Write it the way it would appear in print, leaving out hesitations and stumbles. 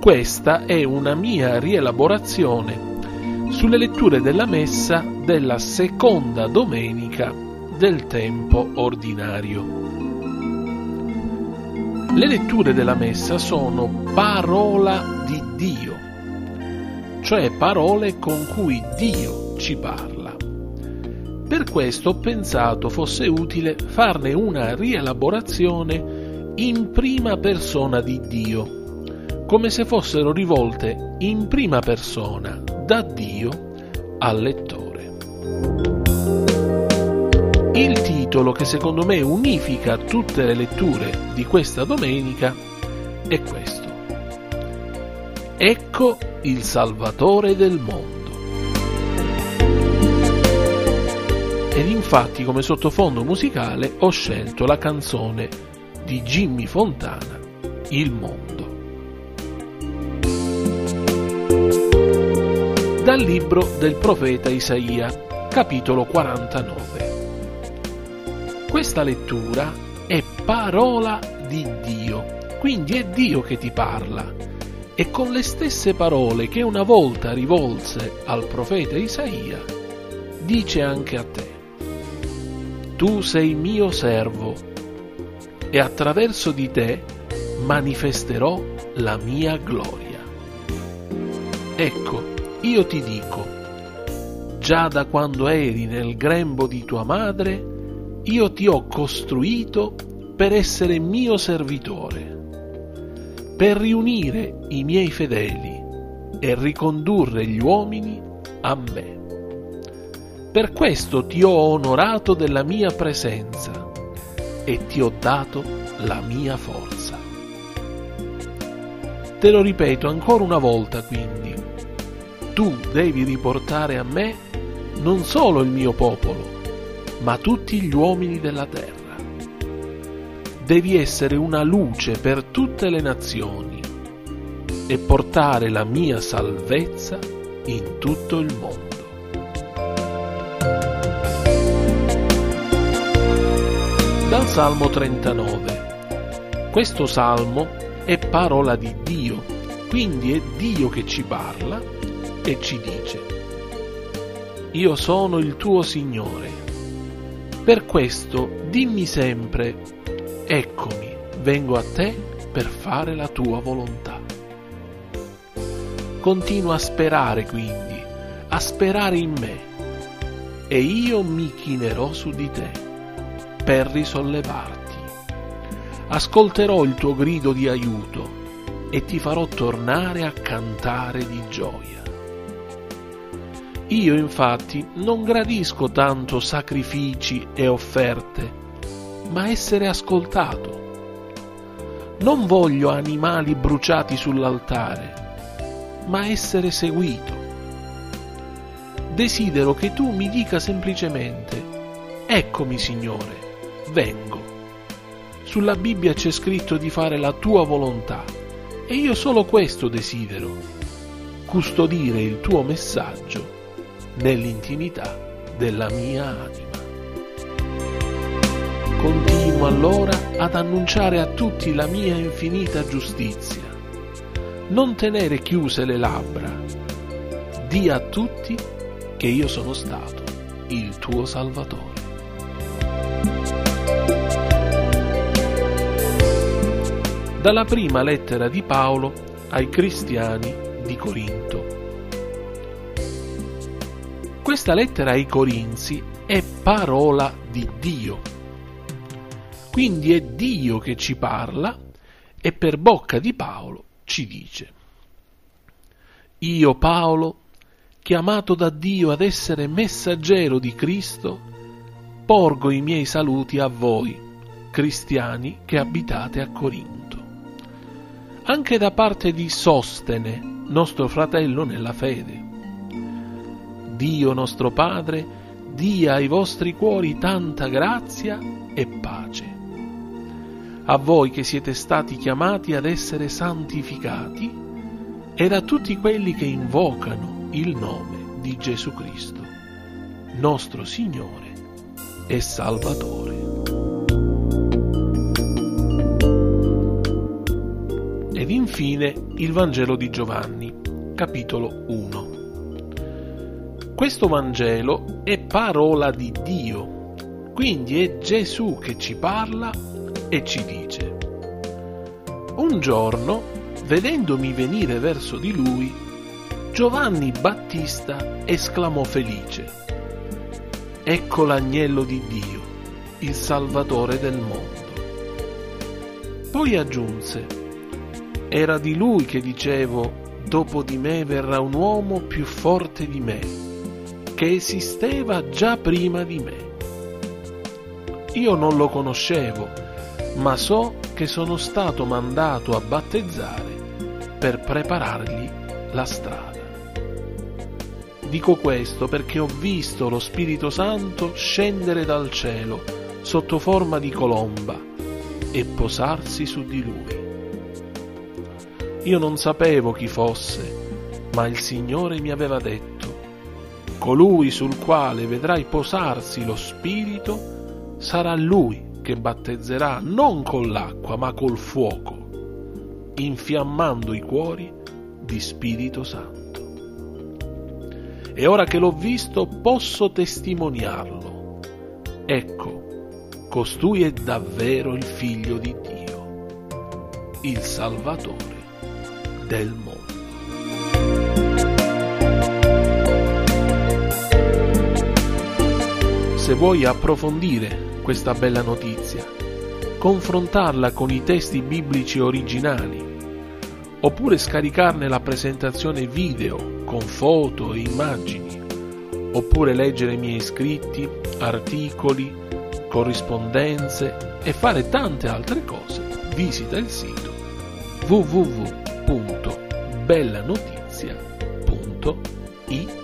Questa è una mia rielaborazione sulle letture della Messa della seconda domenica del tempo ordinario. Le letture della Messa sono parola di Dio, cioè parole con cui Dio ci parla. Per questo ho pensato fosse utile farne una rielaborazione in prima persona di Dio, come se fossero rivolte in prima persona da Dio al lettore. Il titolo che secondo me unifica tutte le letture di questa domenica è questo: Ecco il Salvatore del mondo. Ed infatti come sottofondo musicale ho scelto la canzone di Jimmy Fontana, Il mondo. Dal libro del profeta Isaia, capitolo 49. Questa lettura è parola di Dio, quindi è Dio che ti parla, e con le stesse parole che una volta rivolse al profeta Isaia, dice anche a te: tu sei mio servo, e attraverso di te manifesterò la mia gloria. Ecco, io ti dico, già da quando eri nel grembo di tua madre, io ti ho costruito per essere mio servitore, per riunire i miei fedeli e ricondurre gli uomini a me. Per questo ti ho onorato della mia presenza e ti ho dato la mia forza. Te lo ripeto ancora una volta, quindi. Tu devi riportare a me non solo il mio popolo, ma tutti gli uomini della terra. Devi essere una luce per tutte le nazioni e portare la mia salvezza in tutto il mondo. Dal Salmo 39. Questo salmo è parola di Dio, quindi è Dio che ci parla e ci dice: io sono il tuo Signore, per questo dimmi sempre: eccomi, vengo a te per fare la tua volontà. Continua a sperare, quindi, a sperare in me, e io mi chinerò su di te per risollevarti. Ascolterò il tuo grido di aiuto e ti farò tornare a cantare di gioia. Io infatti non gradisco tanto sacrifici e offerte, ma essere ascoltato. Non voglio animali bruciati sull'altare, ma essere seguito. Desidero che tu mi dica semplicemente: eccomi Signore, vengo. Sulla Bibbia c'è scritto di fare la tua volontà, e io solo questo desidero: custodire il tuo messaggio nell'intimità della mia anima. Continuo allora ad annunciare a tutti la mia infinita giustizia. Non tenere chiuse le labbra. Dì a tutti che io sono stato il tuo Salvatore. Dalla prima lettera di Paolo ai cristiani di Corinto. Questa lettera ai Corinzi è parola di Dio. Quindi è Dio che ci parla e per bocca di Paolo ci dice: io Paolo, chiamato da Dio ad essere messaggero di Cristo, porgo i miei saluti a voi, cristiani che abitate a Corinto. Anche da parte di Sostene, nostro fratello nella fede. Dio nostro Padre dia ai vostri cuori tanta grazia e pace. A voi che siete stati chiamati ad essere santificati ed a tutti quelli che invocano il nome di Gesù Cristo, nostro Signore e Salvatore. ed infine il Vangelo di Giovanni, capitolo 1. Questo Vangelo è parola di Dio, quindi è Gesù che ci parla e ci dice: un giorno, vedendomi venire verso di lui, Giovanni Battista esclamò felice: ecco l'agnello di Dio, il Salvatore del mondo. Poi aggiunse: era di lui che dicevo: dopo di me verrà un uomo più forte di me, che esisteva già prima di me. Io non lo conoscevo, ma so che sono stato mandato a battezzare per preparargli la strada. Dico questo perché ho visto lo Spirito Santo scendere dal cielo sotto forma di colomba e posarsi su di lui. Io non sapevo chi fosse, ma il Signore mi aveva detto: colui sul quale vedrai posarsi lo Spirito sarà lui che battezzerà non con l'acqua ma col fuoco, infiammando i cuori di Spirito Santo. E ora che l'ho visto posso testimoniarlo. Ecco, costui è davvero il Figlio di Dio, il Salvatore del mondo. Se vuoi approfondire questa bella notizia, confrontarla con i testi biblici originali, oppure scaricarne la presentazione video con foto e immagini, oppure leggere i miei scritti, articoli, corrispondenze e fare tante altre cose, visita il sito www.bellanotizia.it.